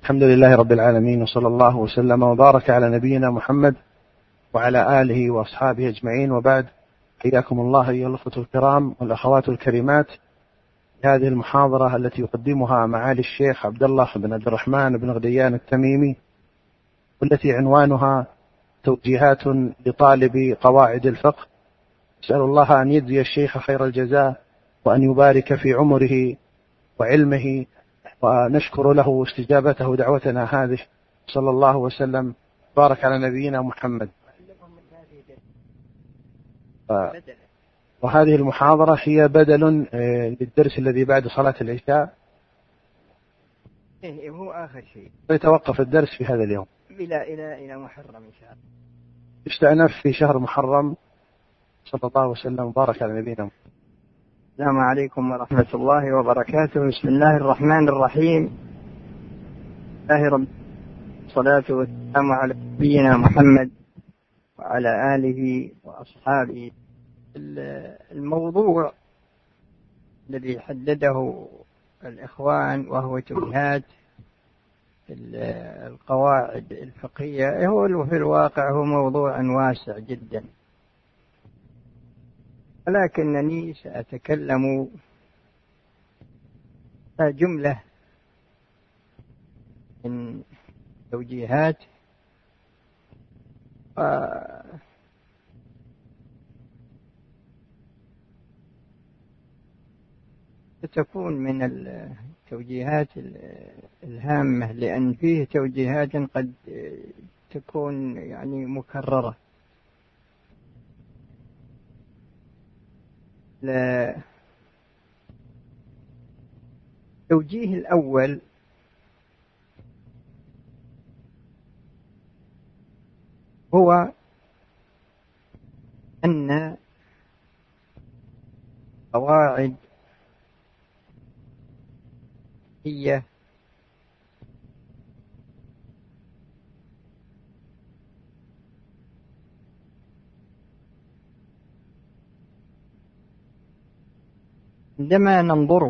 الحمد لله رب العالمين، وصلى الله وسلم وبارك على نبينا محمد وعلى آله وأصحابه أجمعين، وبعد. حياكم الله أيها الأخوة الكرام والأخوات الكريمات، هذه المحاضرة التي يقدمها معالي الشيخ عبد الله بن عبد الرحمن بن غديان التميمي، والتي عنوانها توجيهات لطالب قواعد الفقه. أسأل الله أن يجزي الشيخ خير الجزاء، وأن يبارك في عمره وعلمه، ونشكر له استجابته دعوتنا هذه. صلى الله وسلم بارك على نبينا محمد. وهذه المحاضرة هي بدل للدرس الذي بعد صلاة العشاء. هو آخر شيء يتوقف الدرس في هذا اليوم إلى محرم إن شاء الله. استأنف في شهر محرم. صلى الله وسلم وبارك على نبينا محمد. السلام عليكم ورحمة الله وبركاته. بسم الله الرحمن الرحيم. الله رب الصلاة والسلام على نبينا محمد وعلى آله وأصحابه. الموضوع الذي حدده الإخوان وهو توجيهات القواعد الفقهية، هو في الواقع هو موضوع واسع جدا، ولكنني سأتكلم جملة من توجيهات ستكون من التوجيهات الهامة، لأن فيه توجيهات قد تكون يعني مكررة. التوجيه الأول هو أن قواعد هي عندما ننظر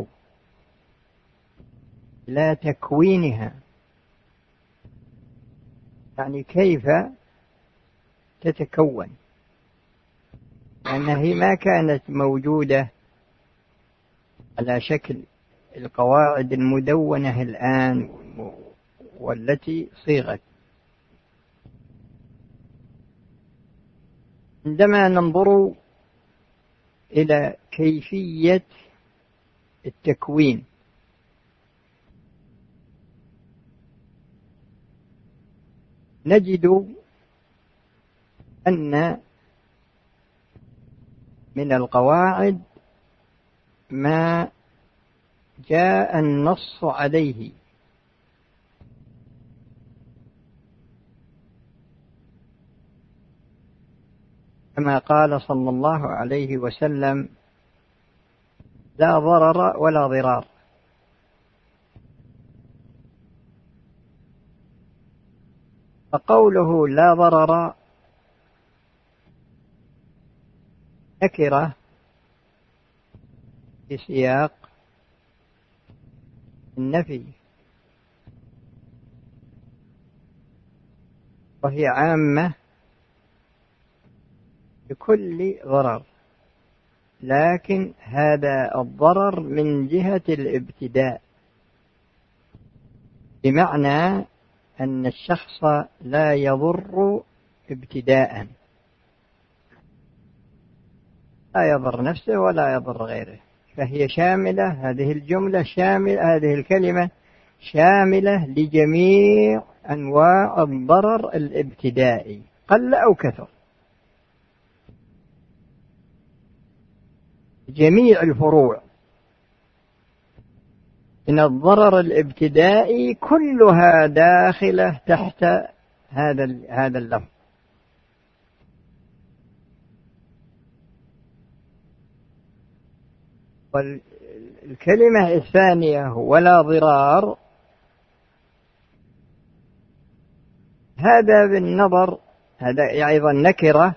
إلى تكوينها، يعني كيف تتكون، لأنها ما كانت موجودة على شكل القواعد المدونة الآن والتي صيغت. عندما ننظر إلى كيفية التكوين نجد أن من القواعد ما جاء النص عليه، كما قال صلى الله عليه وسلم: لا ضرر ولا ضرار. فقوله لا ضرر نكرة في سياق النفي، وهي عامة بكل ضرر، لكن هذا الضرر من جهة الابتداء، بمعنى أن الشخص لا يضر ابتداء، لا يضر نفسه ولا يضر غيره. فهي شاملة، هذه الجملة شاملة، هذه الكلمة شاملة لجميع أنواع الضرر الابتدائي قل أو كثر، جميع الفروع من الضرر الابتدائي كلها داخلة تحت هذا اللفظ. والكلمة الثانية ولا ضرار، هذا بالنظر، هذا أيضا نكرة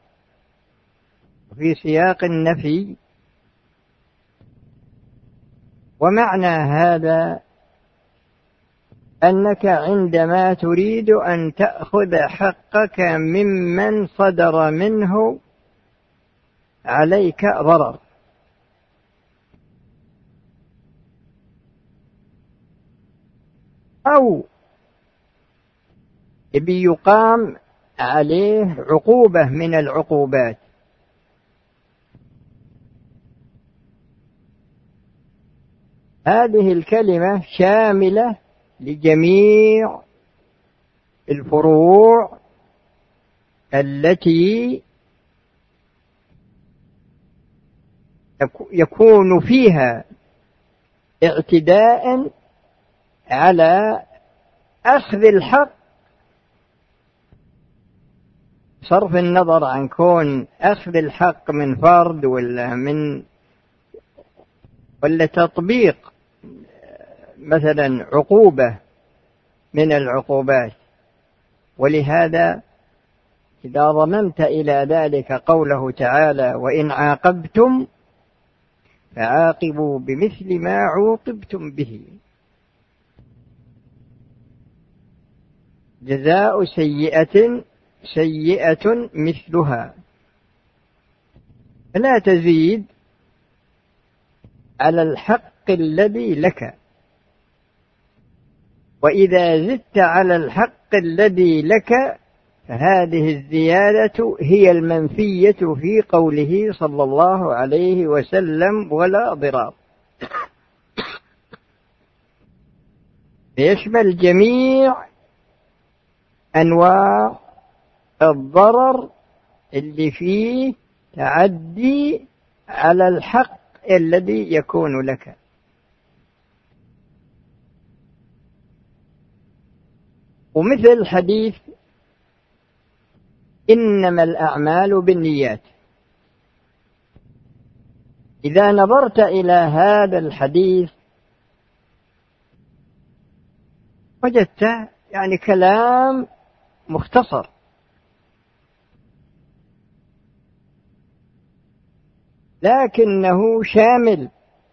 في سياق النفي، ومعنى هذا أنك عندما تريد أن تأخذ حقك ممن صدر منه عليك ضرر، أو بيقام عليه عقوبة من العقوبات، هذه الكلمة شاملة لجميع الفروع التي يكون فيها اعتداء على أخذ الحق، صرف النظر عن كون أخذ الحق من فرد ولا تطبيق مثلا عقوبة من العقوبات. ولهذا إذا ضممت إلى ذلك قوله تعالى: وإن عاقبتم فعاقبوا بمثل ما عوقبتم به، جزاء سيئة سيئة مثلها، فلا تزيد على الحق الذي لك، وإذا زدت على الحق الذي لك فهذه الزيادة هي المنفية في قوله صلى الله عليه وسلم: ولا ضرار. يشمل جميع أنواع الضرر اللي فيه تعدي على الحق الذي يكون لك. ومثل حديث إنما الأعمال بالنيات، إذا نظرت إلى هذا الحديث وجدت يعني كلام مختصر، لكنه شامل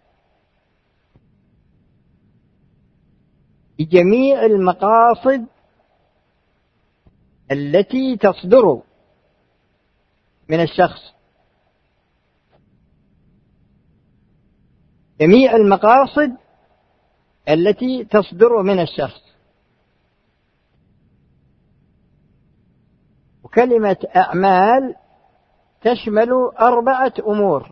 لجميع المقاصد التي تصدر من الشخص، جميع المقاصد التي تصدر من الشخص. وكلمة أعمال تشمل 4 أمور: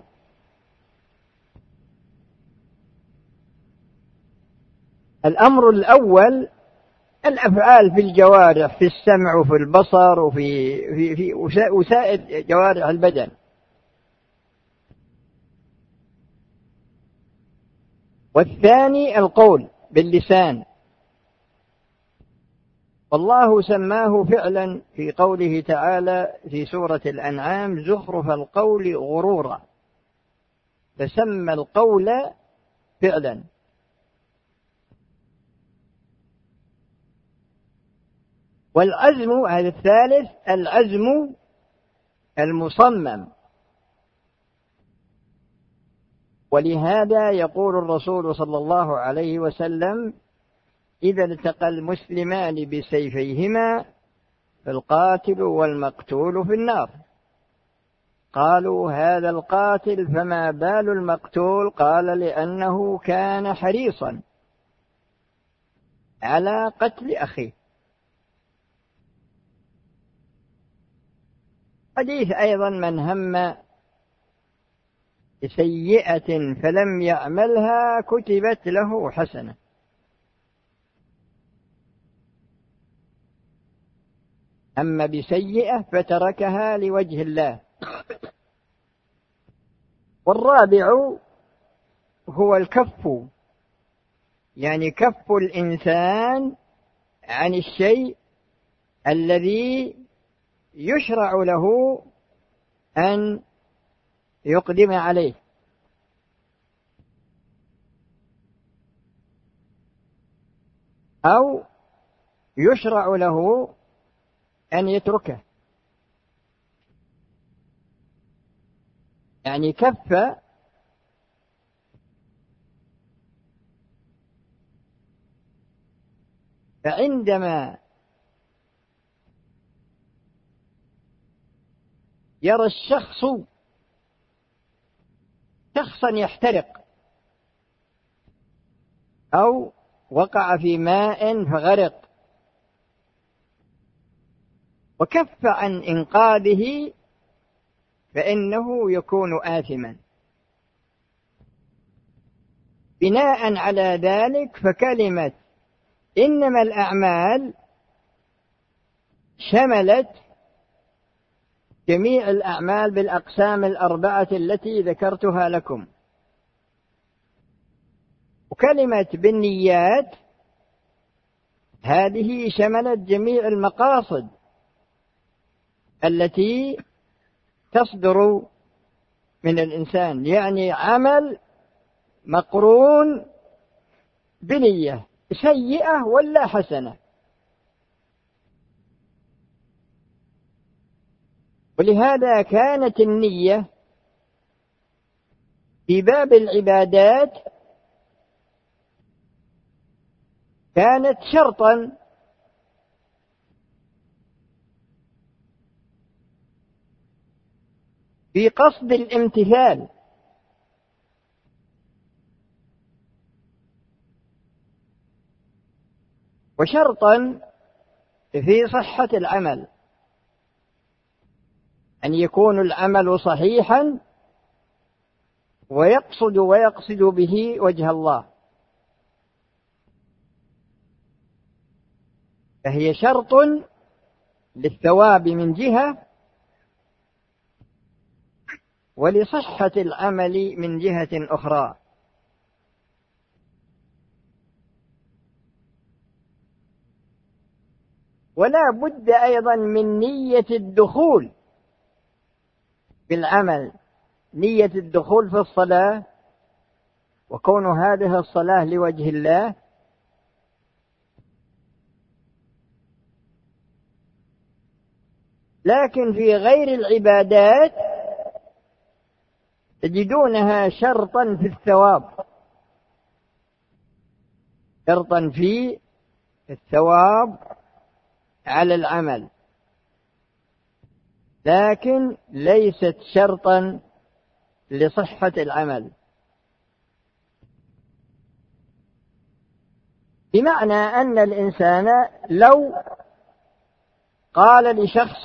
الأمر الأول الأفعال في الجوارح، في السمع وفي البصر وفي وسائر جوارح البدن. والثاني القول باللسان، والله سماه فعلا في قوله تعالى في سورة الأنعام: زخرف القول غرورا، فسمى القول فعلا. والعزم هذا الثالث، العزم المصمم. ولهذا يقول الرسول صلى الله عليه وسلم: إذا التقى المسلمان بسيفيهما فالقاتل والمقتول في النار. قالوا: هذا القاتل فما بال المقتول؟ قال: لأنه كان حريصا على قتل أخيه. حديث أيضا: من هم بسيئة فلم يعملها كتبت له حسنة. أما بسيئة فتركها لوجه الله. والرابع هو الكف، يعني كف الإنسان عن الشيء الذي يشرع له أن يقدم عليه، أو يشرع له أن يتركه، يعني كف فعندما يرى الشخص شخصا يحترق أو وقع في ماء فغرق وكف عن إنقاذه فإنه يكون آثما. بناء على ذلك فكلمة إنما الأعمال شملت جميع الأعمال بالأقسام الأربعة التي ذكرتها لكم، وكلمة بالنيات هذه شملت جميع المقاصد التي تصدر من الإنسان، يعني عمل مقرون بنية سيئة ولا حسنة. ولهذا كانت النية في باب العبادات كانت شرطا في قصد الامتثال، وشرطا في صحة العمل، أن يكون العمل صحيحا ويقصد به وجه الله، فهي شرط للثواب من جهة ولصحة العمل من جهة أخرى. ولا بد أيضا من نية الدخول بالعمل، نية الدخول في الصلاة وكون هذه الصلاة لوجه الله، لكن في غير العبادات تجدونها شرطا في الثواب، شرطا في الثواب على العمل، لكن ليست شرطا لصحة العمل. بمعنى أن الإنسان لو قال لشخص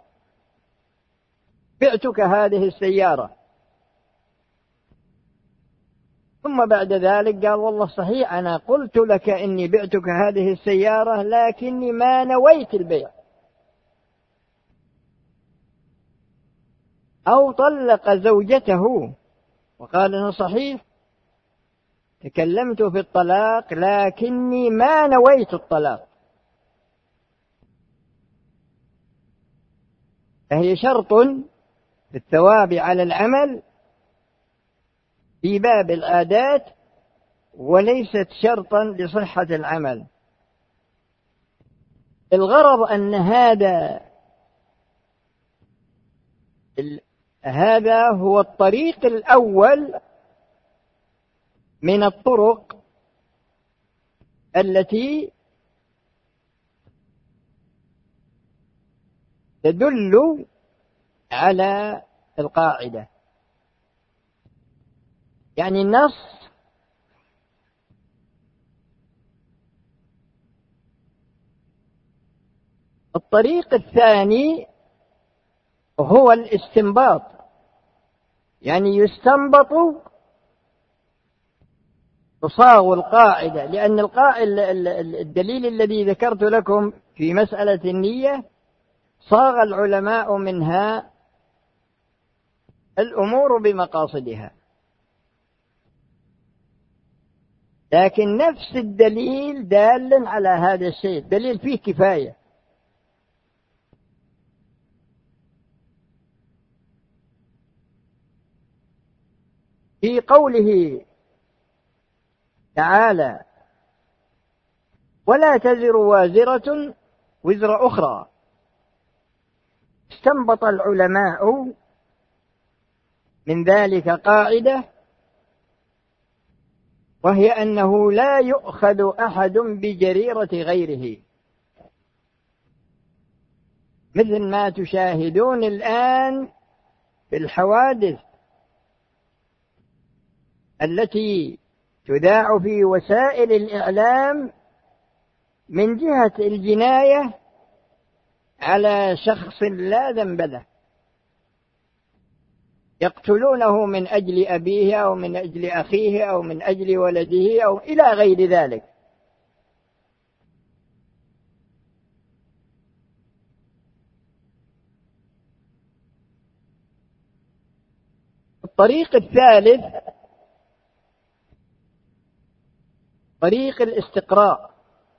بعتك هذه السيارة، ثم بعد ذلك قال والله صحيح أنا قلت لك إني بعتك هذه السيارة لكني ما نويت البيع، أو طلق زوجته وقال أنا صحيح تكلمت في الطلاق لكني ما نويت الطلاق، فهي شرط في الثواب على العمل في باب العادات وليست شرطا لصحة العمل. الغرض أن هذا هو الطريق الأول من الطرق التي تدل على القاعدة، يعني النص الطريق الثاني هو الاستنباط، يعني يستنبط تصاغ القاعدة، لأن الدليل الذي ذكرت لكم في مسألة النية صاغ العلماء منها الأمور بمقاصدها، لكن نفس الدليل دال على هذا الشيء، دليل فيه كفاية. في قوله تعالى ولا تزر وازرة وزر أخرى، استنبط العلماء من ذلك قاعدة وهي أنه لا يؤخذ أحد بجريرة غيره، مثل ما تشاهدون الآن في الحوادث التي تذاع في وسائل الإعلام من جهة الجناية على شخص لا ذنب له، يقتلونه من أجل أبيه أو من أجل أخيه أو من أجل ولده أو إلى غير ذلك. الطريق الثالث طريق الاستقراء،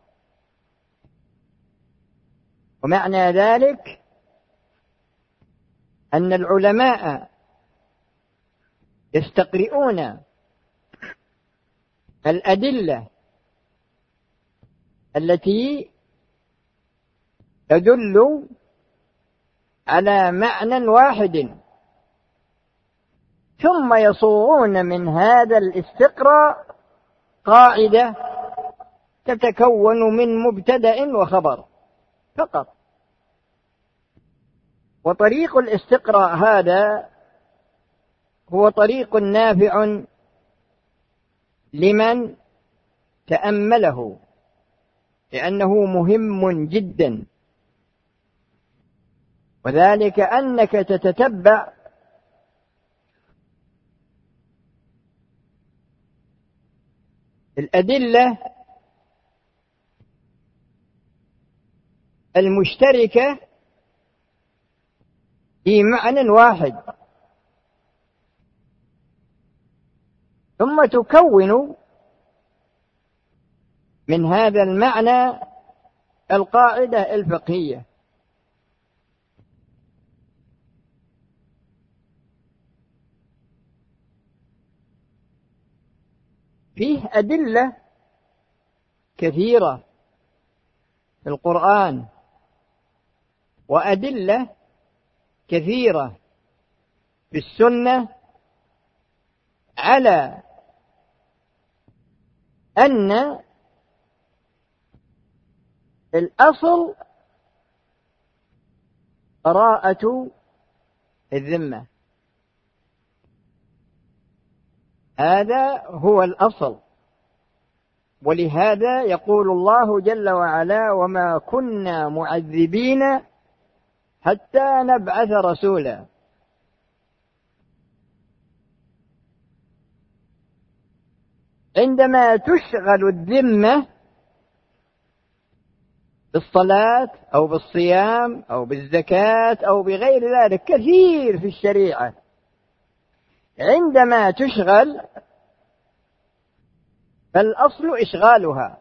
ومعنى ذلك أن العلماء يستقرئون الأدلة التي تدل على معنى واحد، ثم يصوغون من هذا الاستقراء قاعدة تتكون من مبتدأ وخبر فقط. وطريق الاستقراء هذا هو طريق نافع لمن تأمله، لأنه مهم جدا، وذلك أنك تتتبع الأدلة المشتركة في معنى واحد، ثم تكون من هذا المعنى القاعدة الفقهية. فيه أدلة كثيرة في القرآن وأدلة كثيرة في السنة على أن الأصل براءة الذمة، هذا هو الأصل. ولهذا يقول الله جل وعلا: وما كنا معذبين حتى نبعث رسولا. عندما تشغل الذمة بالصلاة أو بالصيام أو بالزكاة أو بغير ذلك كثير في الشريعة، عندما تشغل فالأصل إشغالها،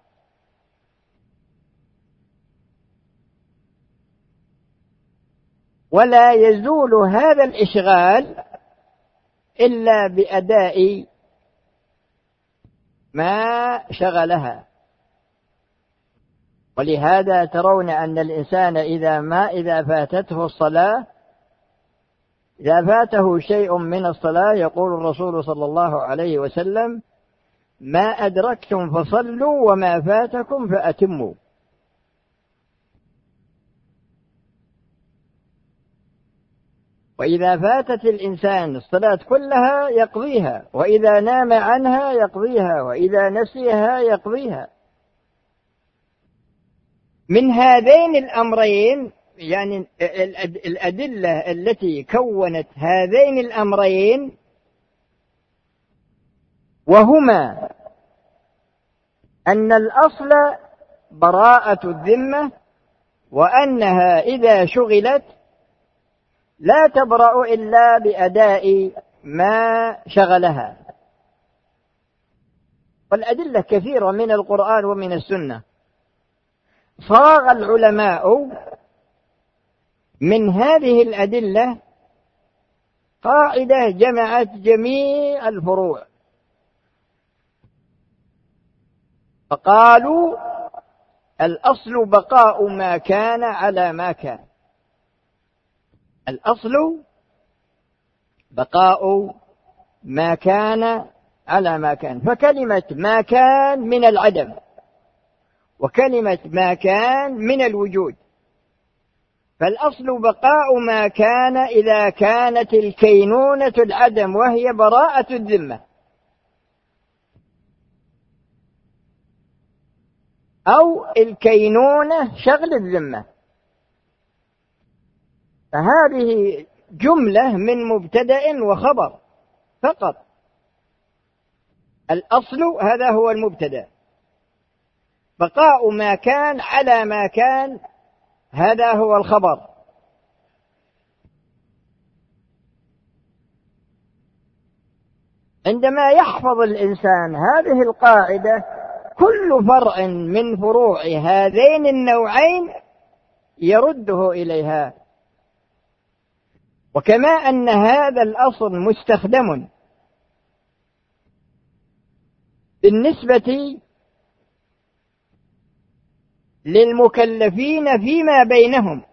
ولا يزول هذا الإشغال إلا بأداء ما شغلها. ولهذا ترون أن الإنسان إذا فاتته الصلاة، إذا فاته شيء من الصلاة يقول الرسول صلى الله عليه وسلم: ما أدركتم فصلوا وما فاتكم فأتموا. وإذا فاتت الإنسان الصلاة كلها يقضيها، وإذا نام عنها يقضيها، وإذا نسيها يقضيها. من هذين الأمرين، يعني الأدلة التي كونت هذين الأمرين، وهما أن الأصل براءة الذمة، وأنها إذا شغلت لا تبرأ إلا بأداء ما شغلها. والأدلة كثيرة من القرآن ومن السنة. صاغ العلماء من هذه الأدلة قاعدة جمعت جميع الفروع، فقالوا: الأصل بقاء ما كان على ما كان. الأصل بقاء ما كان على ما كان. فكلمة ما كان من العدم، وكلمة ما كان من الوجود. فالأصل بقاء ما كان إذا كانت الكينونة العدم وهي براءة الذمة، أو الكينونة شغل الذمة. فهذه جملة من مبتدأ وخبر فقط. الأصل هذا هو المبتدأ، بقاء ما كان على ما كان هذا هو الخبر. عندما يحفظ الإنسان هذه القاعدة، كل فرع من فروع هذين النوعين يرده إليها. وكما أن هذا الأصل مستخدم بالنسبة للمكلفين فيما بينهم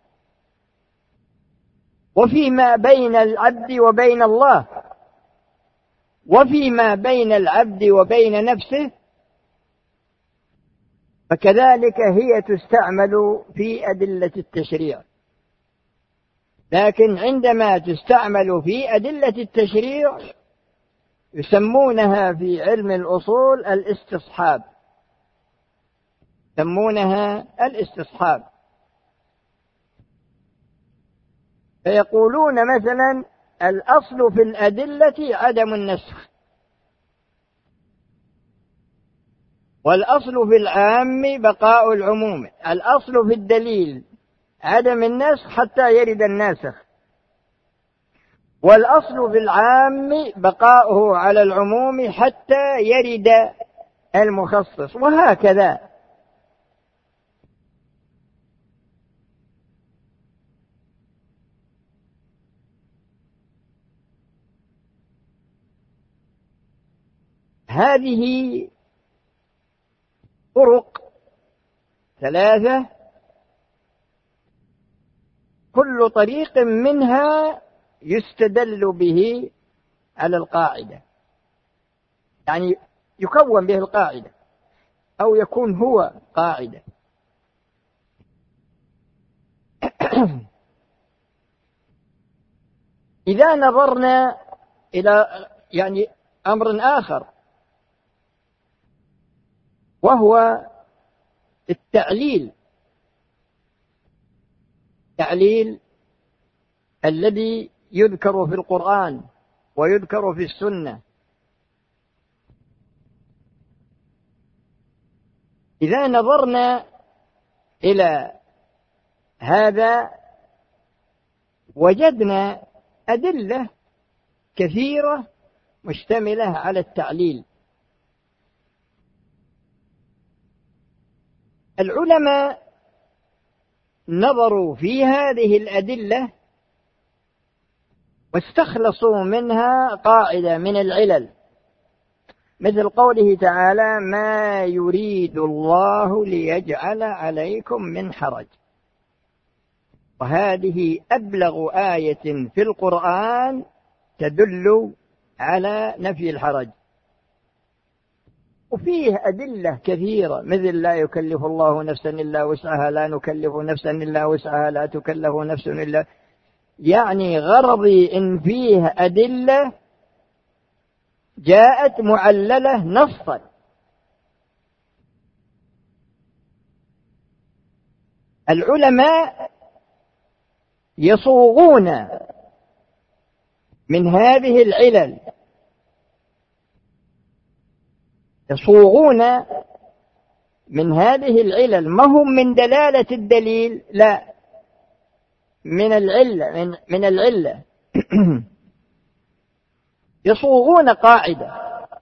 وفيما بين العبد وبين الله وفيما بين العبد وبين نفسه، فكذلك هي تستعمل في أدلة التشريع. لكن عندما تستعمل في أدلة التشريع يسمونها في علم الأصول الاستصحاب، يسمونها الاستصحاب. فيقولون مثلا الأصل في الأدلة عدم النسخ، والأصل في العام بقاء العموم. الأصل في الدليل عدم النسخ حتى يرد الناسخ، والأصل في العام بقاؤه على العموم حتى يرد المخصص، وهكذا. هذه طرق ثلاثة، كل طريق منها يستدل به على القاعدة، يعني يكون به القاعدة أو يكون هو قاعدة. إذا نظرنا إلى أمر آخر، وهو التعليل الذي يذكر في القرآن ويذكر في السنة. إذا نظرنا إلى هذا وجدنا أدلة كثيرة مشتملة على التعليل. العلماء نظروا في هذه الأدلة واستخلصوا منها قاعدة من العلل، مثل قوله تعالى: ما يريد الله ليجعل عليكم من حرج. وهذه أبلغ آية في القرآن تدل على نفي الحرج. وفيه أدلة كثيرة مثل: لا يكلف الله نفسا إلا وسعها، لا نكلف نفسا إلا وسعها، لا تكلف نفس إلا. يعني غرضي إن فيه أدلة جاءت معللة نصا. العلماء يصوغون من هذه العلل، يصوغون من هذه العلل، ما هم من دلالة الدليل، لا، من العلة يصوغون قاعدة.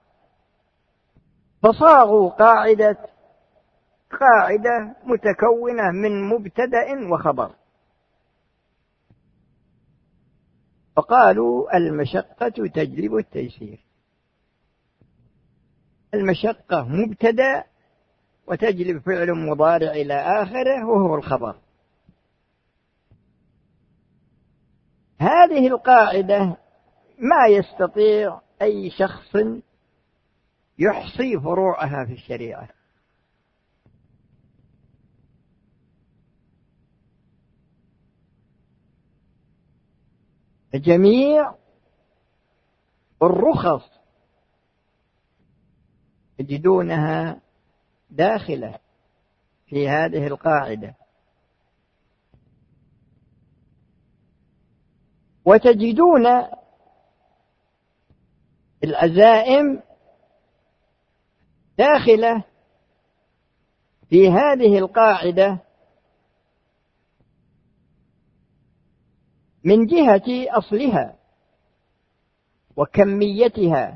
فصاغوا قاعدة متكونة من مبتدأ وخبر، فقالوا: المشقة تجلب التيسير. المشقة مبتدأ وتجلب فعل مضارع إلى آخره وهو الخبر. هذه القاعدة ما يستطيع أي شخص يحصي فروعها في الشريعة. جميع الرخص تجدونها داخلة في هذه القاعدة، وتجدون العزائم داخلة في هذه القاعدة من جهة أصلها وكميتها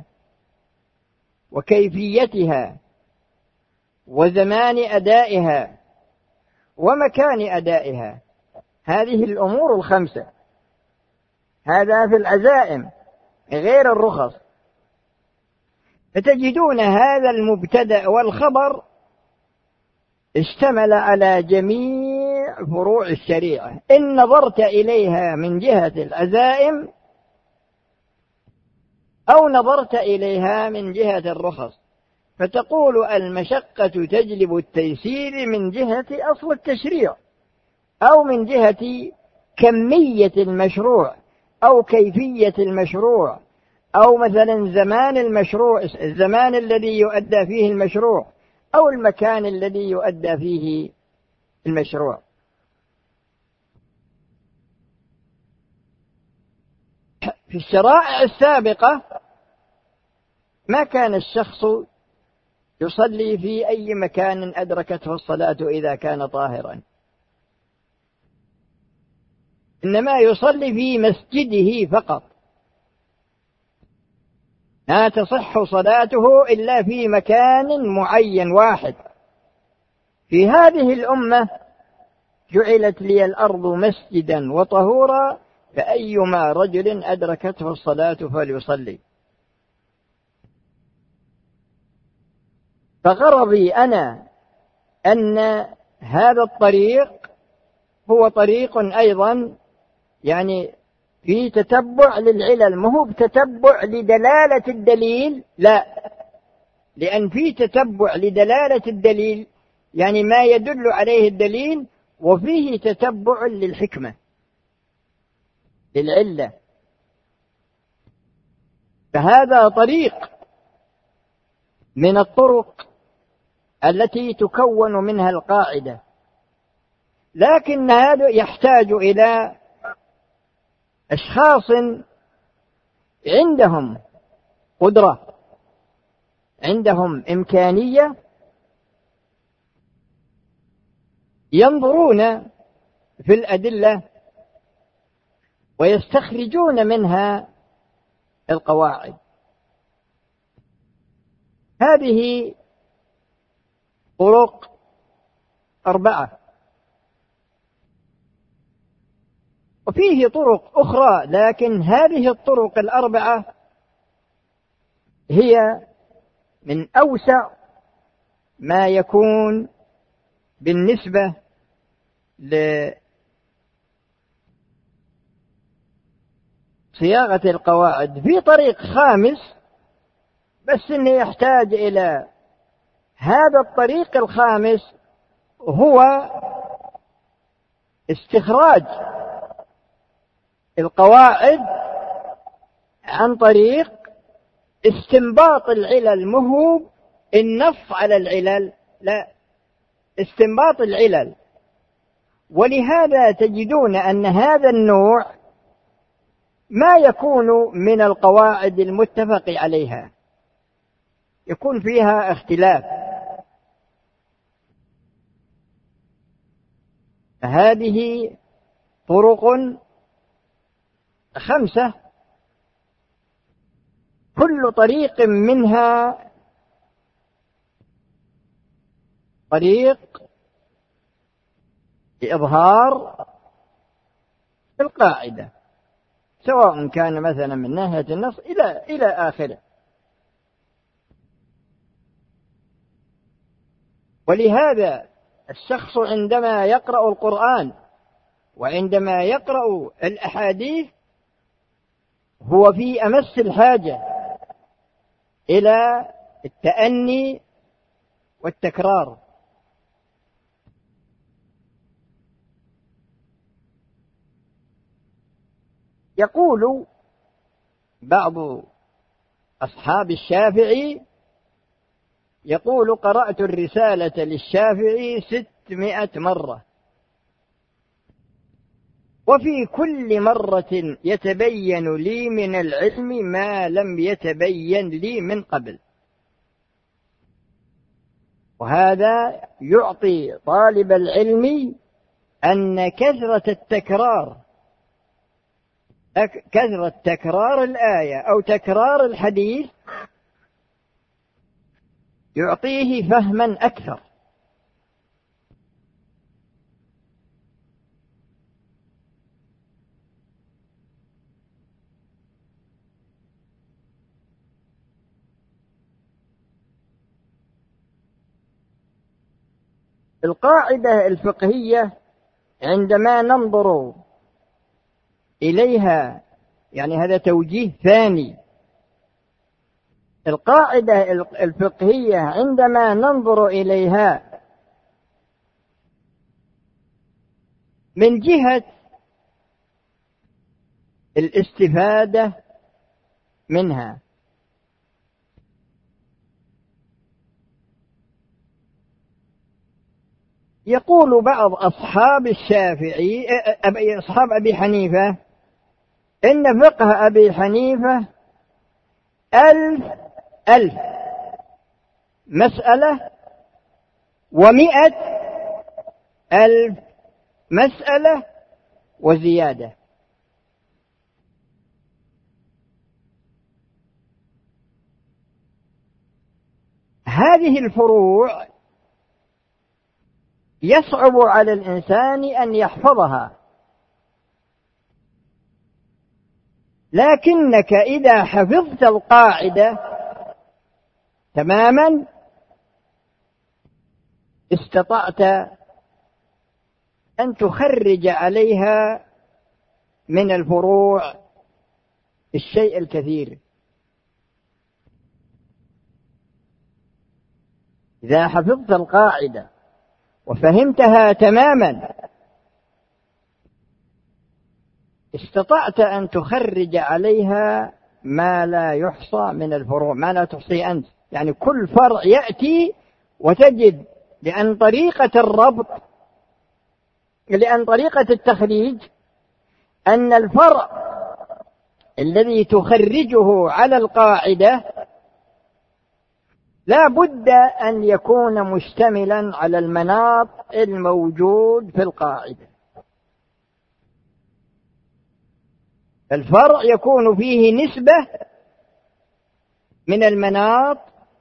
وكيفيتها وزمان أدائها ومكان أدائها. هذه الأمور الخمسة، هذا في العزائم غير الرخص. فتجدون هذا المبتدأ والخبر اشتمل على جميع فروع الشريعة إن نظرت إليها من جهة العزائم أو نظرت إليها من جهة الرخص. فتقول المشقة تجلب التيسير من جهة أصل التشريع، أو من جهة كمية المشروع أو كيفية المشروع، أو مثلا زمان المشروع، الزمان الذي يؤدى فيه المشروع، أو المكان الذي يؤدى فيه المشروع. في الشرائع السابقة ما كان الشخص يصلي في أي مكان أدركته الصلاة إذا كان طاهرا، إنما يصلي في مسجده فقط، لا تصح صلاته إلا في مكان معين واحد. في هذه الأمة جعلت لي الأرض مسجدا وطهورا، فأيما رجل أدركته الصلاة فليصلي. فغرضي أنا أن هذا الطريق هو طريق أيضا يعني في تتبع للعلل، ما هو بتتبع لدلالة الدليل، لا، لأن في تتبع لدلالة الدليل يعني ما يدل عليه الدليل، وفيه تتبع للحكمة للعلة. فهذا طريق من الطرق التي تكون منها القاعدة، لكن هذا يحتاج إلى أشخاص عندهم قدرة، عندهم إمكانية، ينظرون في الأدلة ويستخرجون منها القواعد. هذه طرق 4، وفيه طرق أخرى، لكن هذه الطرق 4 هي من أوسع ما يكون بالنسبة لصياغة القواعد. في طريق 5 بس إنه يحتاج إلى هذا الطريق 5 هو استخراج القواعد عن طريق استنباط العلل، مو النص على العلل، لا، استنباط العلل. ولهذا تجدون أن هذا النوع ما يكون من القواعد المتفق عليها، يكون فيها اختلاف. هذه طرق 5، كل طريق منها طريق لإظهار القاعدة، سواء كان مثلا من ناحية النص إلى آخره. ولهذا الشخص عندما يقرأ القرآن وعندما يقرأ الأحاديث هو في أمس الحاجة إلى التأني والتكرار. يقول بعض أصحاب الشافعي، يقول: قرأت الرسالة للشافعي 600 مرة، وفي كل مرة يتبين لي من العلم ما لم يتبين لي من قبل. وهذا يعطي طالب العلم أن كثرة تكرار الآية أو تكرار الحديث يعطيه فهما أكثر. القاعدة الفقهية عندما ننظر إليها، يعني هذا توجيه ثاني، القاعدة الفقهية عندما ننظر إليها من جهة الاستفادة منها، يقول بعض أصحاب الشافعي أصحاب أبي حنيفة إن فقه أبي حنيفة 1000 مسألة و100,000 مسألة وزيادة. هذه الفروع يصعب على الإنسان أن يحفظها، لكنك إذا حفظت القاعدة تماما استطعت أن تخرج عليها من الفروع الشيء الكثير. إذا حفظت القاعدة وفهمتها تماما استطعت أن تخرج عليها ما لا يحصى من الفروع، ما لا تحصي أنت. يعني كل فرع يأتي وتجد لأن طريقة الربط، لأن طريقة التخريج، أن الفرع الذي تخرجه على القاعدة لا بد أن يكون مشتملا على المناط الموجود في القاعدة. الفرع يكون فيه نسبة من المناط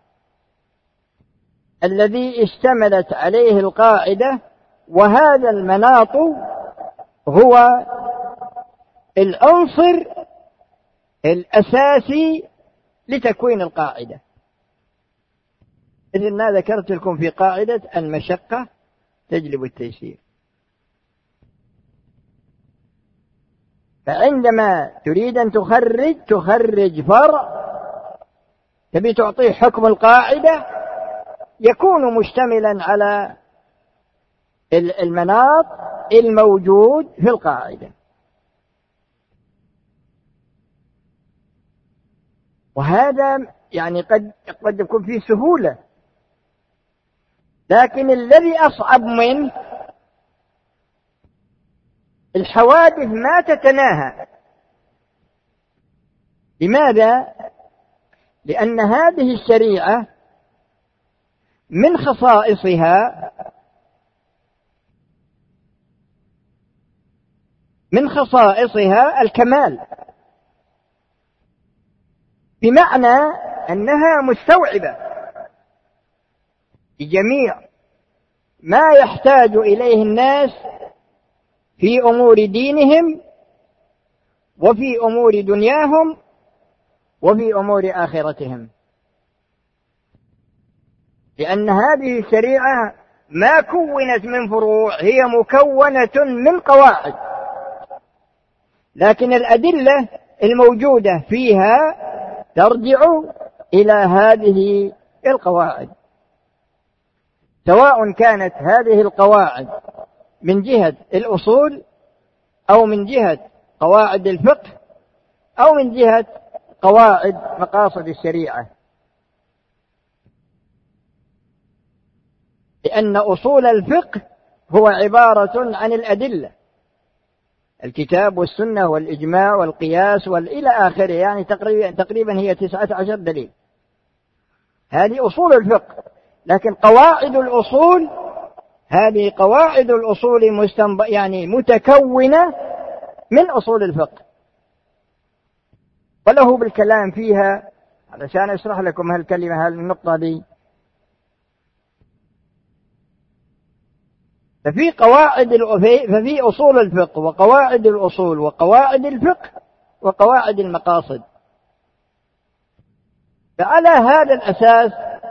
الذي اشتملت عليه القاعدة، وهذا المناط هو العنصر الأساسي لتكوين القاعدة. إذن ما ذكرت لكم في قاعدة المشقة تجلب التيسير. فعندما تريد أن تخرج فرع تبي تعطيه حكم القاعدة يكون مشتملا على المناط الموجود في القاعدة. وهذا يعني قد يكون فيه سهولة، لكن الذي أصعب منه الحوادث ما تتناهى. لماذا؟ لأن هذه الشريعة من خصائصها الكمال، بمعنى أنها مستوعبة لجميع ما يحتاج إليه الناس في أمور دينهم وفي أمور دنياهم وفي أمور آخرتهم. لأن هذه الشريعة ما كونت من فروع، هي مكونة من قواعد، لكن الأدلة الموجودة فيها ترجع إلى هذه القواعد، سواء كانت هذه القواعد من جهة الأصول أو من جهة قواعد الفقه أو من جهة قواعد مقاصد الشريعة، لأن أصول الفقه هو عبارة عن الأدلة، الكتاب والسنة والإجماع والقياس إلى آخره، يعني تقريبا هي 19 دليل، هذه أصول الفقه. لكن قواعد الأصول هذه قواعد الأصول يعني متكونة من أصول الفقه، وله بالكلام فيها علشان أشرح لكم النقطة دي. ففي أصول الفقه وقواعد الأصول وقواعد الفقه وقواعد المقاصد. فعلى هذا الأساس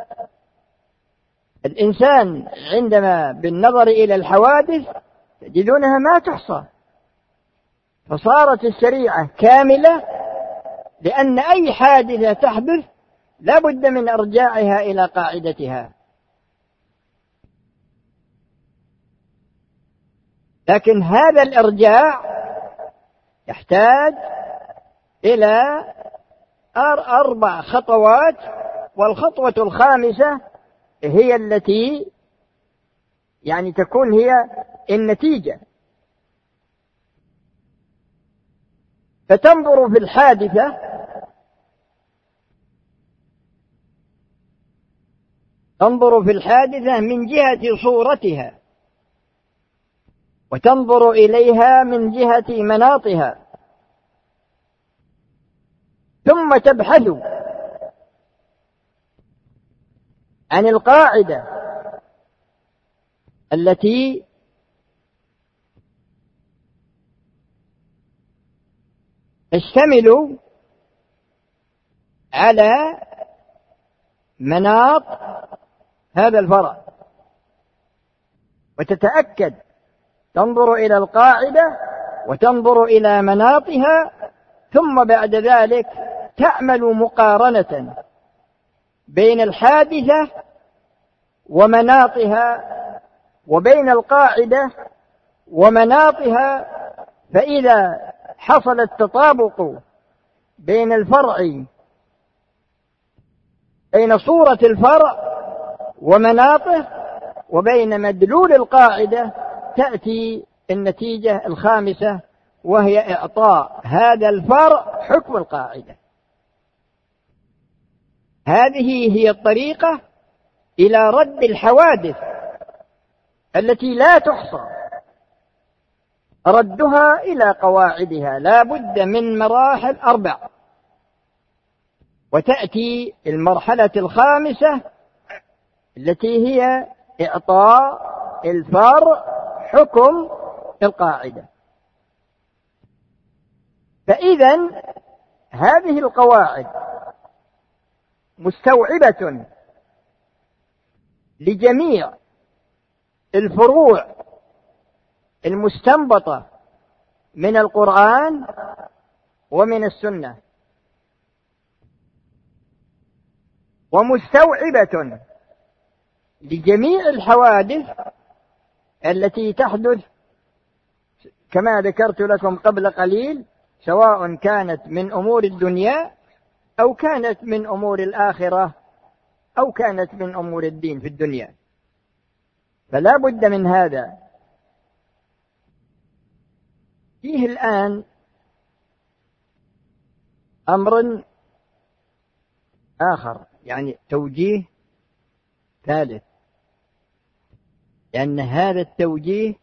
الإنسان عندما بالنظر إلى الحوادث تجدونها ما تحصى، فصارت الشريعة كاملة، لأن أي حادثة تحدث لا بد من إرجاعها إلى قاعدتها. لكن هذا الإرجاع يحتاج إلى 4 خطوات، والخطوة الخامسة هي التي يعني تكون هي النتيجة. فتنظر في الحادثة من جهة صورتها، وتنظر إليها من جهة مناطها، ثم تبحث عن القاعدة التي تشتمل على مناط هذا الفرع، وتتأكد، تنظر إلى القاعدة وتنظر إلى مناطها، ثم بعد ذلك تعمل مقارنة بين الحادثة ومناطها وبين القاعدة ومناطها. فإذا حصل التطابق بين الفرع، بين صورة الفرع ومناطه وبين مدلول القاعدة، تأتي النتيجة الخامسة، وهي إعطاء هذا الفرع حكم القاعدة. هذه هي الطريقة إلى رد الحوادث التي لا تحصى، ردها إلى قواعدها لا بد من مراحل 4. وتأتي المرحلة الخامسة التي هي إعطاء الفرع حكم القاعدة. فإذا هذه القواعد مستوعبة لجميع الفروع المستنبطة من القرآن ومن السنة، ومستوعبة لجميع الحوادث التي تحدث كما ذكرت لكم قبل قليل، سواء كانت من أمور الدنيا أو كانت من أمور الآخرة أو كانت من أمور الدين في الدنيا. فلا بد من هذا. فيه الآن أمر آخر، يعني توجيه ثالث، لأن هذا التوجيه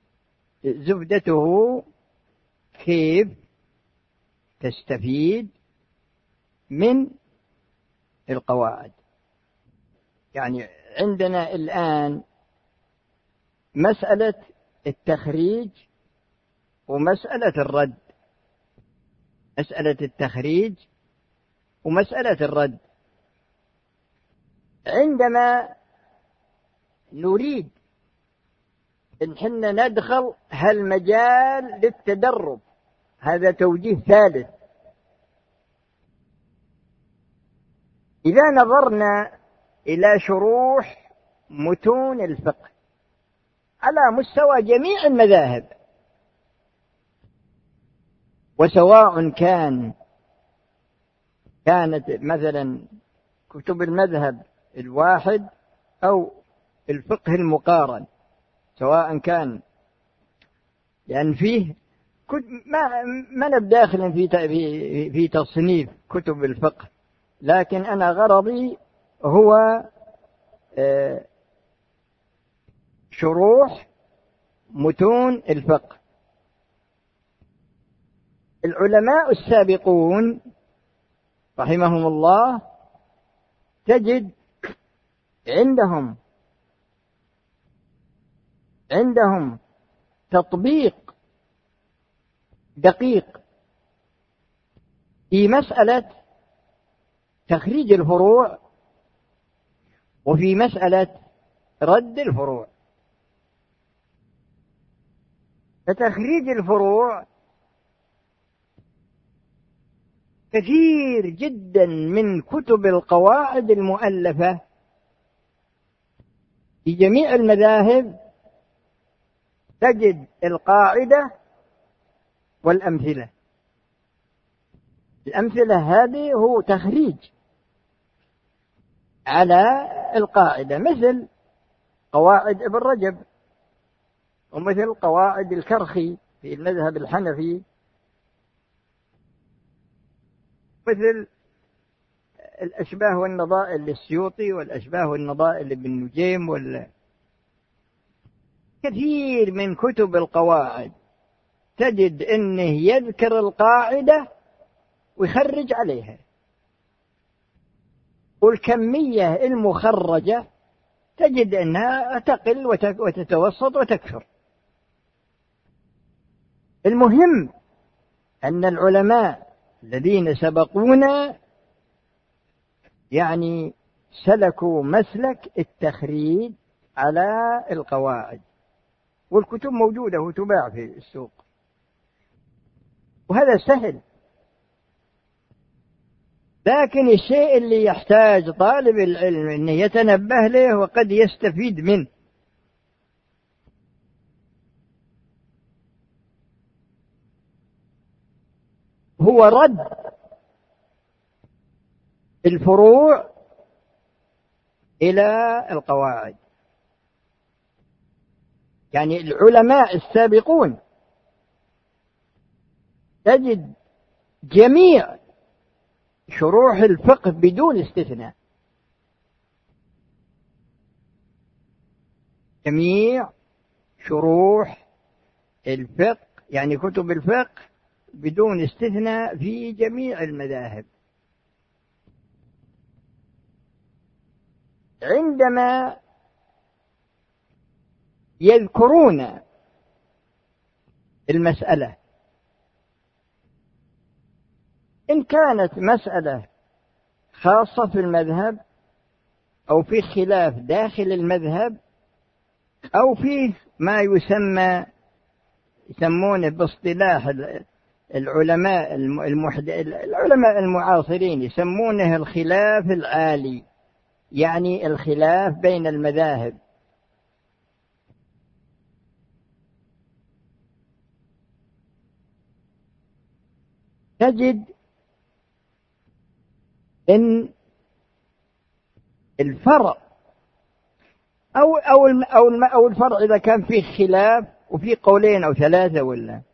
زبدته كيف تستفيد من القواعد. يعني عندنا الآن مسألة التخريج ومسألة الرد، مسألة التخريج ومسألة الرد. عندما نريد إن حنا ندخل هالمجال للتدرب، هذا توجيه ثالث. إذا نظرنا إلى شروح متون الفقه على مستوى جميع المذاهب، وسواء كانت مثلا كتب المذهب الواحد أو الفقه المقارن، سواء كان، لأن فيه ما أنا بداخل في تصنيف كتب الفقه، لكن أنا غرضي هو شروح متون الفقه. العلماء السابقون رحمهم الله تجد عندهم تطبيق دقيق في مسألة تخريج الفروع وفي مسألة رد الفروع. فتخريج الفروع كثير جدا من كتب القواعد المؤلفة في جميع المذاهب تجد القاعدة والأمثلة. الأمثلة هذه هو تخريج على القاعدة، مثل قواعد ابن رجب، ومثل قواعد الكرخي في المذهب الحنفي، مثل الأشباه والنظائر للسيوطي والأشباه والنظائر لابن نجيم كثير من كتب القواعد تجد أنه يذكر القاعدة ويخرج عليها، والكمية المخرجة تجد أنها تقل وتتوسط وتكثر. المهم أن العلماء الذين سبقونا يعني سلكوا مسلك التخريج على القواعد، والكتب موجودة وتباع في السوق، وهذا سهل. لكن الشيء اللي يحتاج طالب العلم أنه يتنبه له وقد يستفيد منه هو رد الفروع إلى القواعد. يعني العلماء السابقون تجد جميع شروح الفقه بدون استثناء، جميع شروح الفقه يعني كتب الفقه بدون استثناء في جميع المذاهب. عندما يذكرون المسألة، إن كانت مسألة خاصة في المذهب أو في خلاف داخل المذهب أو في ما يسمونه باصطلاح العلماء المعاصرين يسمونه الخلاف العالي، يعني الخلاف بين المذاهب. تجد إن الفرع أو الفرع إذا كان فيه خلاف وفيه قولين أو ثلاثة ولا،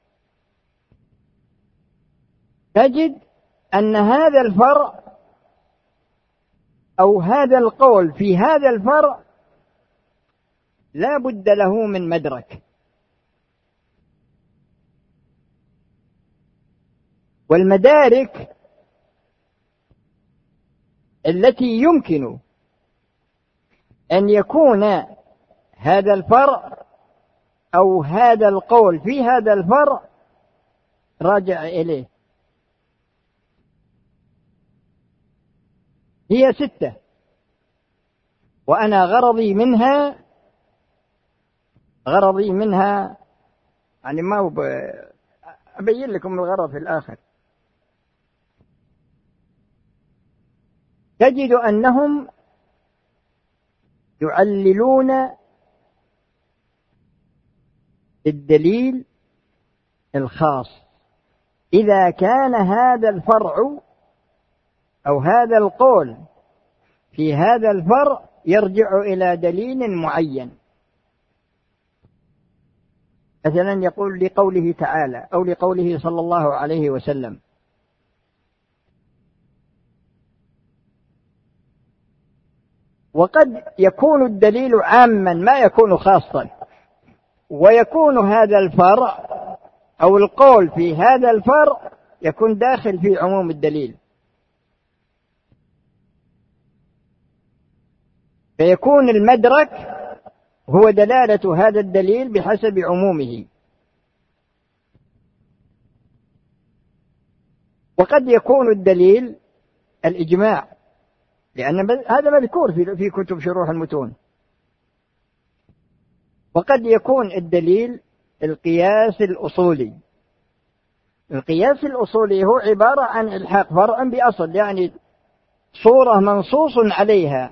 تجد أن هذا الفرع أو هذا القول في هذا الفرع لا بد له من مدرك، والمدارك التي يمكن أن يكون هذا الفرع أو هذا القول في هذا الفرع راجع إليه هي 6، وأنا غرضي منها يعني ما هو أبين لكم الغرض في الآخر. تجد أنهم يعللون بالدليل الخاص إذا كان هذا الفرع أو هذا القول في هذا الفرع يرجع إلى دليل معين. مثلا يقول لقوله تعالى أو لقوله صلى الله عليه وسلم. وقد يكون الدليل عاما ما يكون خاصا، ويكون هذا الفرع أو القول في هذا الفرع يكون داخل في عموم الدليل، فيكون المدرك هو دلالة هذا الدليل بحسب عمومه. وقد يكون الدليل الإجماع، لأن هذا مذكور في كتب شروح المتون. وقد يكون الدليل القياس الأصولي. القياس الأصولي هو عبارة عن إلحاق فرع بأصل، يعني صورة منصوص عليها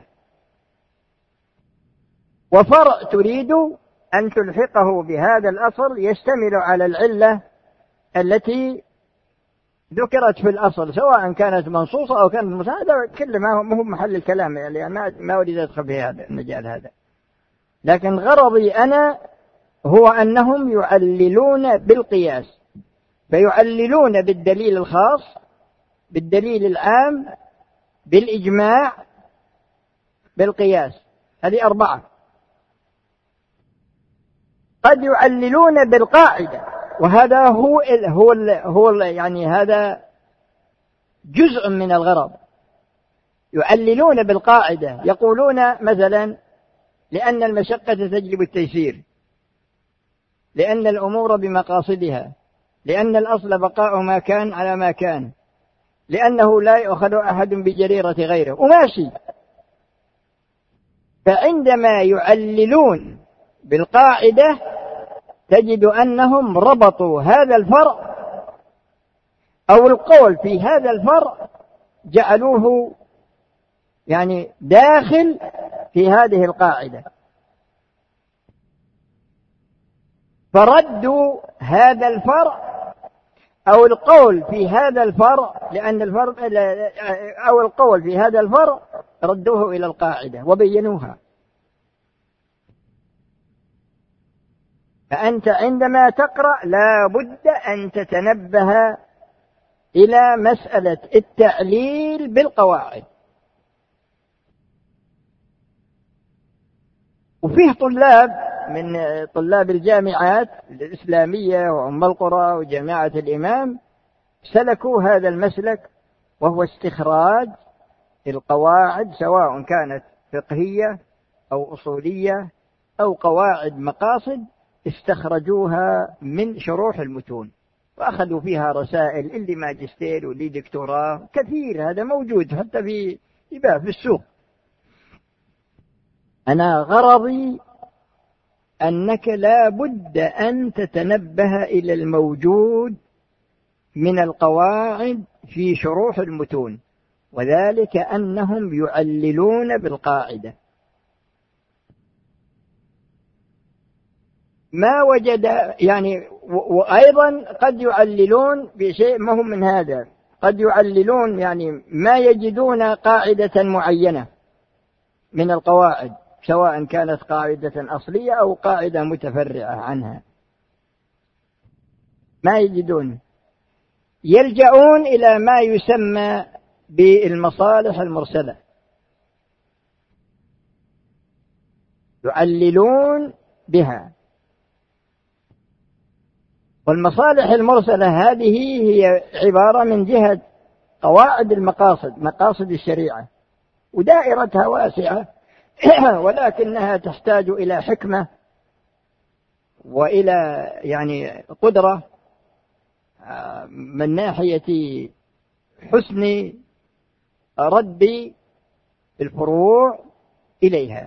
وفرع تريد أن تلحقه بهذا الأصل يشتمل على العلة التي ذكرت في الأصل، سواء كانت منصوصة أو كانت مساعدة. كل ما هو محل الكلام، يعني ما أريد أدخل في هذا المجال هذا، لكن غرضي أنا هو أنهم يعللون بالقياس، فيعللون بالدليل الخاص، بالدليل العام، بالإجماع، بالقياس. هذه 4. قد يعللون بالقاعدة، وهذا هو يعني هذا جزء من الغرض. يعللون بالقاعدة، يقولون مثلا لأن المشقة تجلب التيسير، لأن الأمور بمقاصدها، لأن الأصل بقاء ما كان على ما كان، لأنه لا يؤخذ أحد بجريرة غيره، وماشي. فعندما يعللون بالقاعدة تجد أنهم ربطوا هذا الفرع أو القول في هذا الفرع، جعلوه يعني داخل في هذه القاعدة، فردوا هذا الفرع أو القول في هذا الفرع، لأن الفرع أو القول في هذا الفرع ردوه إلى القاعدة وبينوها. فأنت عندما تقرأ لا بد أن تتنبه إلى مسألة التعليل بالقواعد. وفيه طلاب من طلاب الجامعات الإسلامية وأم القرى وجامعة الإمام سلكوا هذا المسلك، وهو استخراج القواعد، سواء كانت فقهية أو أصولية أو قواعد مقاصد، استخرجوها من شروح المتون وأخذوا فيها رسائل، اللي ماجستير واللي دكتوراه كثير. هذا موجود حتى في السوق. أنا غرضي أنك لا بد أن تتنبه إلى الموجود من القواعد في شروح المتون، وذلك أنهم يعللون بالقاعدة. ما وجد يعني، وأيضا قد يعللون بشيء ما هم من هذا، قد يعللون يعني ما يجدون قاعدة معينة من القواعد، سواء كانت قاعدة أصلية أو قاعدة متفرعة عنها، ما يجدون، يلجؤون إلى ما يسمى بالمصالح المرسلة، يعللون بها. والمصالح المرسلة هذه هي عبارة من جهة قواعد المقاصد، مقاصد الشريعة، ودائرتها واسعة ولكنها تحتاج إلى حكمة وإلى يعني قدرة من ناحية حسن رد الفروع إليها.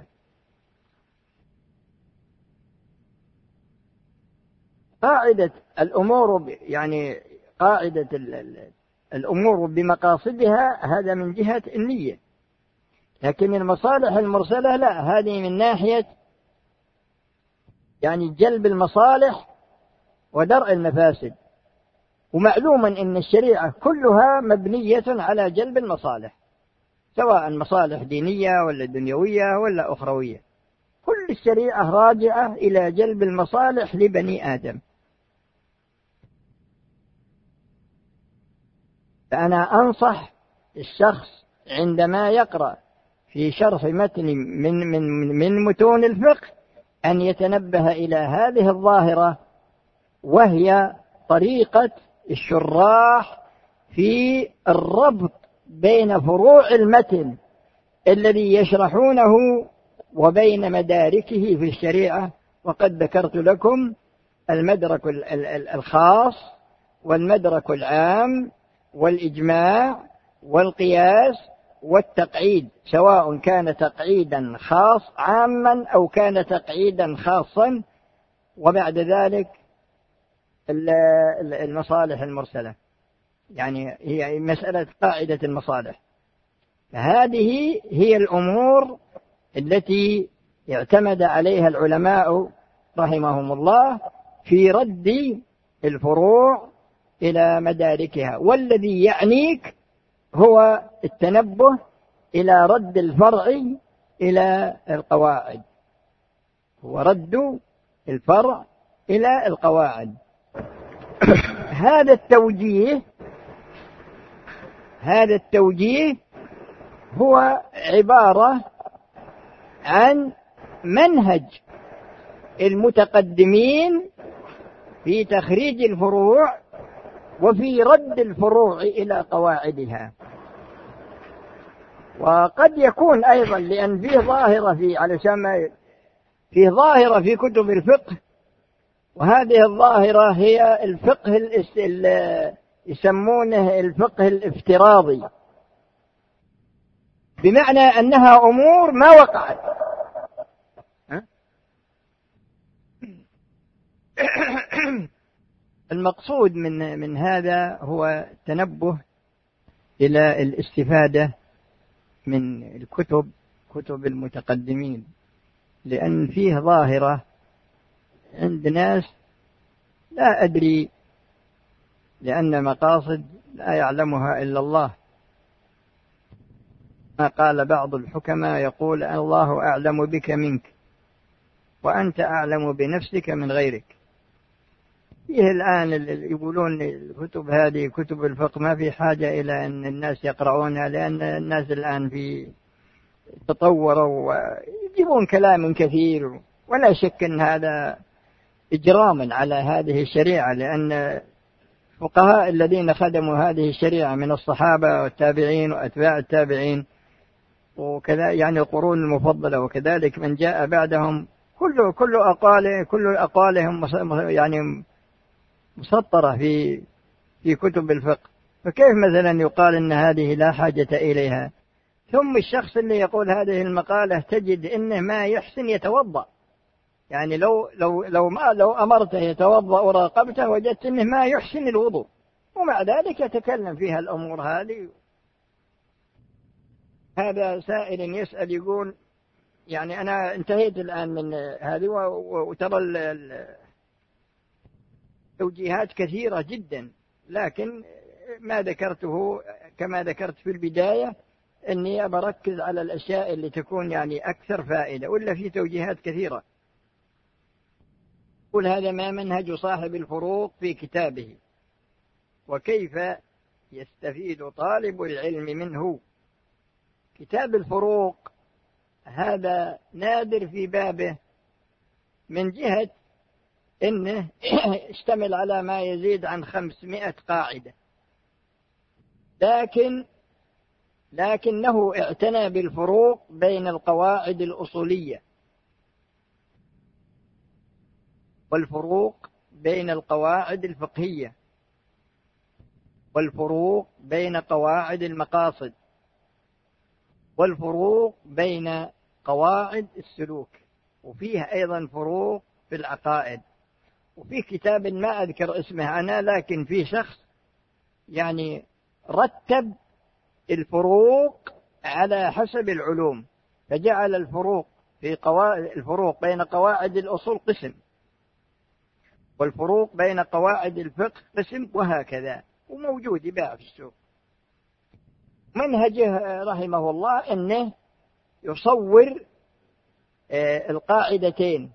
قاعدة الأمور يعني قاعدة الأمور بمقاصدها، هذا من جهة النية. لكن المصالح المرسلة لا، هذه من ناحية يعني جلب المصالح ودرء المفاسد. ومعلوم أن الشريعة كلها مبنية على جلب المصالح، سواء مصالح دينية ولا دنيوية ولا أخروية، كل الشريعة راجعة إلى جلب المصالح لبني آدم. فأنا أنصح الشخص عندما يقرأ في شرح متن من متون الفقه أن يتنبه إلى هذه الظاهرة، وهي طريقة الشراح في الربط بين فروع المتن الذي يشرحونه وبين مداركه في الشريعة. وقد ذكرت لكم المدرك الخاص والمدرك العام والإجماع والقياس والتقعيد، سواء كان تقعيدا خاص عاما أو كان تقعيدا خاصا، وبعد ذلك المصالح المرسلة، يعني هي مسألة قاعدة المصالح. هذه هي الأمور التي اعتمد عليها العلماء رحمهم الله في رد الفروع إلى مداركها. والذي يعنيك هو التنبه إلى رد الفرع إلى القواعد، هو رد الفرع إلى القواعد. هذا التوجيه هو عبارة عن منهج المتقدمين في تخريج الفروع وفي رد الفروع إلى قواعدها. وقد يكون أيضا لأن فيه ظاهرة فيه ظاهرة في كتب الفقه، وهذه الظاهرة هي الفقه يسمونه الفقه الافتراضي، بمعنى أنها أمور ما وقعت. المقصود من هذا هو التنبه إلى الاستفادة من كتب المتقدمين، لأن فيه ظاهرة عند ناس لا أدري، لأن مقاصد لا يعلمها إلا الله. ما قال بعض الحكماء يقول الله أعلم بك منك وأنت أعلم بنفسك من غيرك. فيه الآن يقولون الكتب هذه كتب الفقه ما في حاجة إلى أن الناس يقرؤونها، لأن الناس الآن في تطوروا ويجيبون كلام كثير، ولا شك أن هذا إجراما على هذه الشريعة، لأن الفقهاء الذين خدموا هذه الشريعة من الصحابة والتابعين وأتباع التابعين وكذا، يعني القرون المفضلة، وكذلك من جاء بعدهم كل أقوالهم يعني مسطرة في كتب الفقه. فكيف مثلا يقال إن هذه لا حاجة إليها؟ ثم الشخص اللي يقول هذه المقالة تجد إنه ما يحسن يتوضأ، يعني لو أمرته يتوضأ وراقبته وجدت إنه ما يحسن الوضوء، ومع ذلك يتكلم فيها الأمور هذه. هذا سائل يسأل يقول يعني أنا انتهيت الآن من هذه، وترى توجيهات كثيرة جدا، لكن ما ذكرته كما ذكرت في البداية أني أركز على الأشياء اللي تكون يعني أكثر فائدة، ولا في توجيهات كثيرة. قل هذا ما منهج صاحب الفروق في كتابه، وكيف يستفيد طالب العلم منه. كتاب الفروق هذا نادر في بابه من جهة إنه اشتمل على ما يزيد عن 500 قاعدة، لكنه اعتنى بالفروق بين القواعد الأصولية والفروق بين القواعد الفقهية والفروق بين قواعد المقاصد والفروق بين قواعد السلوك، وفيها أيضا فروق في العقائد. وفي كتاب ما أذكر اسمه أنا، لكن في شخص يعني رتب الفروق على حسب العلوم، فجعل الفروق بين قواعد الأصول قسم، والفروق بين قواعد الفقه قسم، وهكذا، وموجود يباع في السوق. منهجه رحمه الله أنه يصور القاعدتين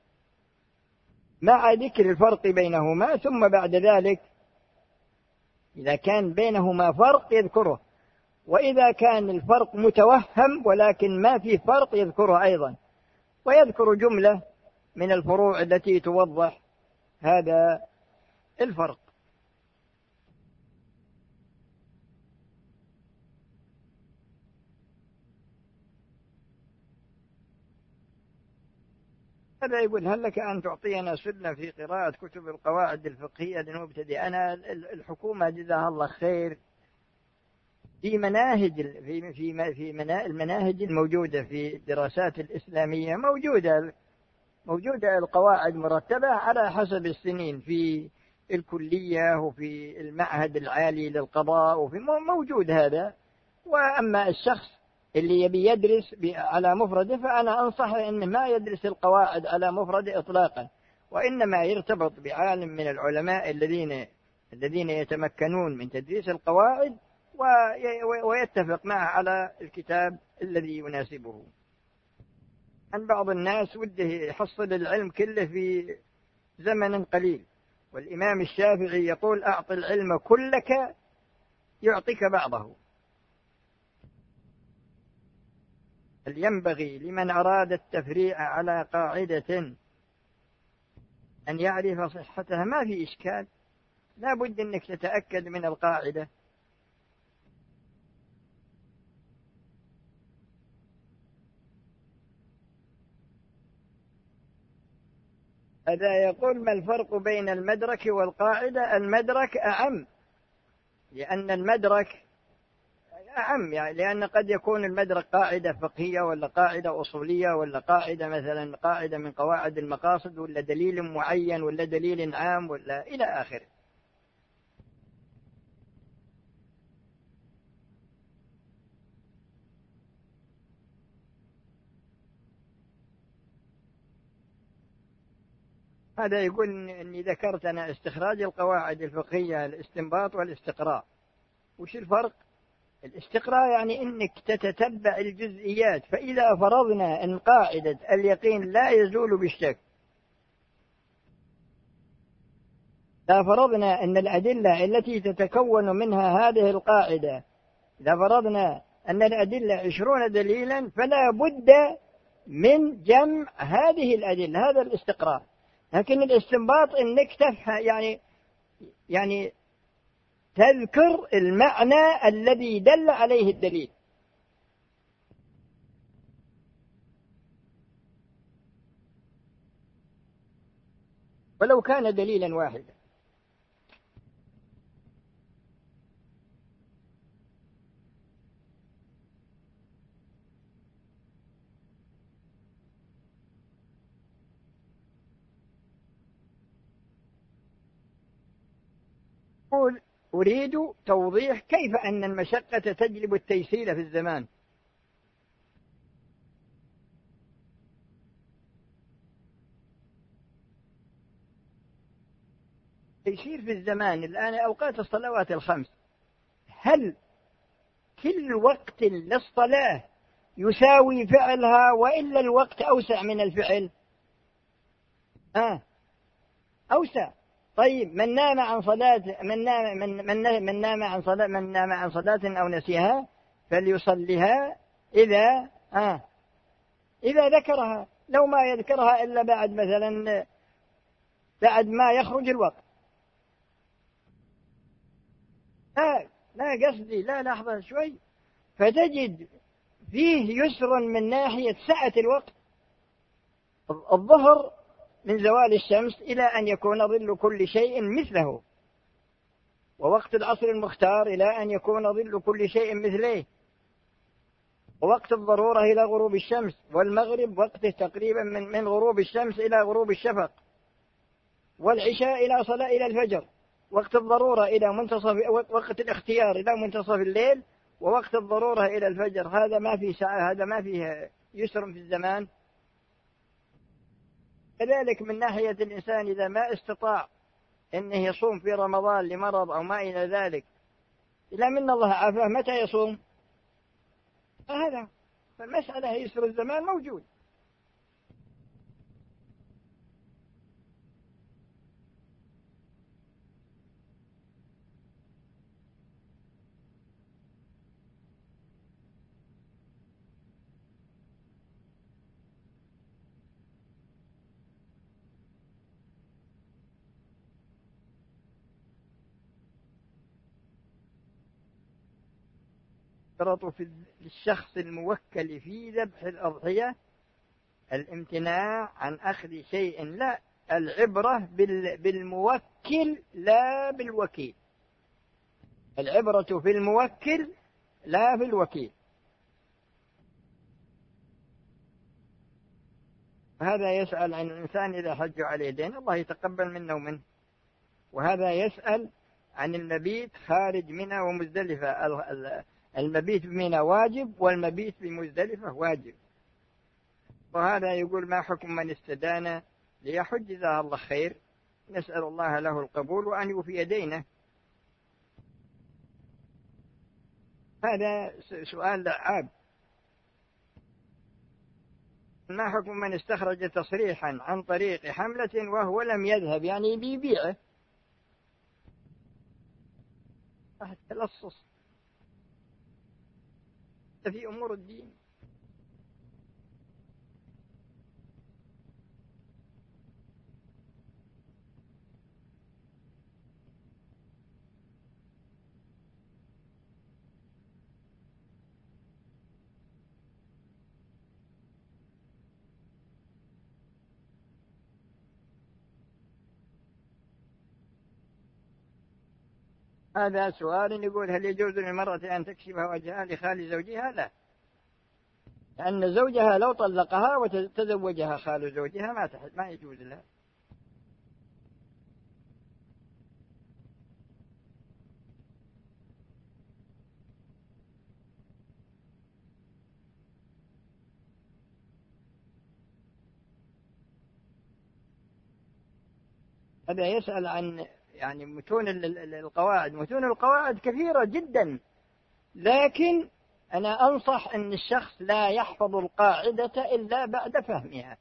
مع ذكر الفرق بينهما، ثم بعد ذلك إذا كان بينهما فرق يذكره، وإذا كان الفرق متوهم ولكن ما في فرق يذكره أيضا، ويذكر جملة من الفروع التي توضح هذا الفرق. هذا يقول: هل لك أن تعطينا سنة في قراءة كتب القواعد الفقهية للمبتدئ؟ أنا الحكومة جزاها الله خير في المناهج الموجودة في الدراسات الإسلامية موجودة القواعد مرتبة على حسب السنين في الكلية وفي المعهد العالي للقضاء، وفي موجود هذا. وأما الشخص اللي يبي يدرس على مفرده فأنا أنصح أنه ما يدرس القواعد على مفرده إطلاقا، وإنما يرتبط بعالم من العلماء الذين يتمكنون من تدريس القواعد ويتفق معه على الكتاب الذي يناسبه. عن بعض الناس وده يحصل العلم كله في زمن قليل، والإمام الشافعي يقول: أعط العلم كلك يعطيك بعضه. بل ينبغي لمن أراد التفريع على قاعدة أن يعرف صحتها، ما في إشكال، لا بد أنك تتأكد من القاعدة. هذا يقول: ما الفرق بين المدرك والقاعدة؟ المدرك أعم، لأن المدرك أعم، يعني لأن قد يكون المدرك قاعدة فقهية ولا قاعدة أصولية ولا قاعدة مثلا قاعدة من قواعد المقاصد ولا دليل معين ولا دليل عام ولا إلى آخره. هذا يقول أني ذكرت أنا استخراج القواعد الفقهية الاستنباط والاستقراء. وش الفرق؟ الاستقراء يعني أنك تتتبع الجزئيات، فإذا فرضنا أن قاعدة اليقين لا يزول بالشك، إذا فرضنا أن الأدلة التي تتكون منها هذه القاعدة، إذا فرضنا أن الأدلة 20 دليلا، فلا بد من جمع هذه الأدلة، هذا الاستقراء. لكن الاستنباط أنك تفهم، يعني تذكر المعنى الذي دل عليه الدليل. ولو كان دليلا واحدا. أريد توضيح كيف أن المشقة تجلب التيسير في الزمان. تيسير في الزمان الآن أوقات الصلوات الخمس، هل كل وقت للصلاة يساوي فعلها وإلا الوقت أوسع من الفعل؟ أوسع. طيب من نام عن صلاة أو نسيها فليصليها إذا ذكرها، لو ما يذكرها إلا بعد مثلا بعد ما يخرج الوقت. لا قصدي، لا لحظة شوي، فتجد فيه يسر من ناحية سعة الوقت. الظهر من زوال الشمس إلى أن يكون ظل كل شيء مثله، ووقت العصر المختار إلى أن يكون ظل كل شيء مثله، ووقت الضرورة إلى غروب الشمس، والمغرب وقته تقريبا من غروب الشمس إلى غروب الشفق، والعشاء إلى الفجر، وقت الضرورة إلى منتصف، وقت الاختيار إلى منتصف الليل، ووقت الضرورة إلى الفجر، هذا ما في ساعة، هذا ما فيه يسر في الزمان. كذلك من ناحية الإنسان إذا ما استطاع أنه يصوم في رمضان لمرض أو ما إلى ذلك، إلا من الله عافاه، متى يصوم؟ هذا فالمسألة يسر الزمان موجود. يشترط في الشخص الموكل في ذبح الأضحية الامتناع عن أخذ شيء، لا، العبرة بالموكل لا بالوكيل. العبرة في الموكل لا في الوكيل. هذا يسأل عن الإنسان إذا حج عليه دين، الله يتقبل منا ومنه. وهذا يسأل عن المبيت خارج منى ومزدلفة. المبيت بمنى واجب والمبيت بمزدلفة واجب. وهذا يقول: ما حكم من استدان ليحج؟ جزاه الله خير، نسأل الله له القبول وأن يوفي دينه. هذا سؤال لعاب. ما حكم من استخرج تصريحا عن طريق حملة وهو لم يذهب، يعني بيبيعه؟ تلصص في أمور الدين. هذا سؤال يقول: هل يجوز للمرأة أن تكشف وجهها لخال زوجها؟ لا، لأن زوجها لو طلقها وتزوجها خال زوجها ما يجوز لها. هذا يسأل عن يعني متون القواعد. متون القواعد كثيرة جدا، لكن أنا أنصح أن الشخص لا يحفظ القاعدة إلا بعد فهمها.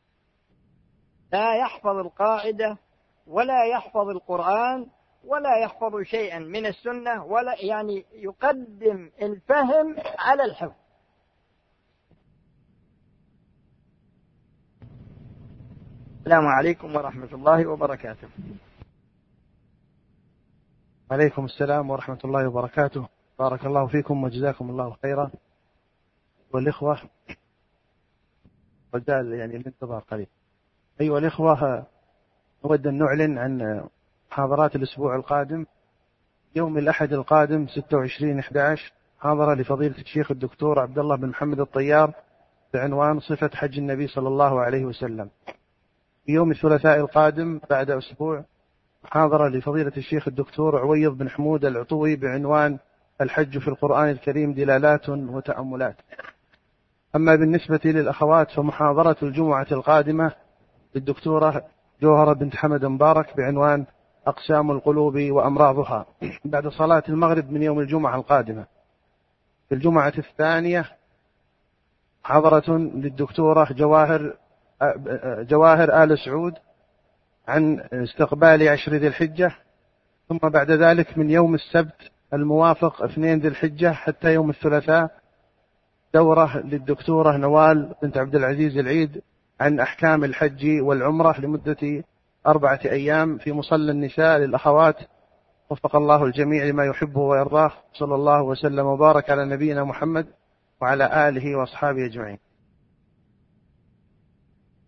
لا يحفظ القاعدة ولا يحفظ القرآن ولا يحفظ شيئا من السنة، ولا يعني يقدم الفهم على الحفظ. السلام عليكم ورحمة الله وبركاته. وعليكم السلام ورحمة الله وبركاته. بارك الله فيكم وجزاكم الله خيرا. والإخوة رجال يعني الانتظار قليل. أيها الإخوة، نود أن نعلن عن محاضرات الأسبوع القادم. يوم الأحد القادم 26/11 محاضرة لفضيلة الشيخ الدكتور عبد الله بن محمد الطيار بعنوان صفة حج النبي صلى الله عليه وسلم. في يوم الثلاثاء القادم بعد أسبوع محاضرة لفضيلة الشيخ الدكتور عويض بن حمود العطوي بعنوان الحج في القرآن الكريم دلالات وتأملات. أما بالنسبة للأخوات فمحاضرة الجمعة القادمة للدكتورة جوهرة بنت حمد مبارك بعنوان أقسام القلوب وأمراضها بعد صلاة المغرب من يوم الجمعة القادمة. في الجمعة الثانية محاضرة للدكتورة جواهر آل سعود عن استقبال 10 ذي الحجة. ثم بعد ذلك من يوم السبت الموافق 2 ذي الحجة حتى يوم الثلاثاء دورة للدكتورة نوال بنت عبد العزيز العيد عن أحكام الحج والعمرة لمدة 4 أيام في مصلى النساء للأخوات. وفق الله الجميع لما يحبه ويرضاه. صلى الله وسلم وبارك على نبينا محمد وعلى آله وأصحابه أجمعين.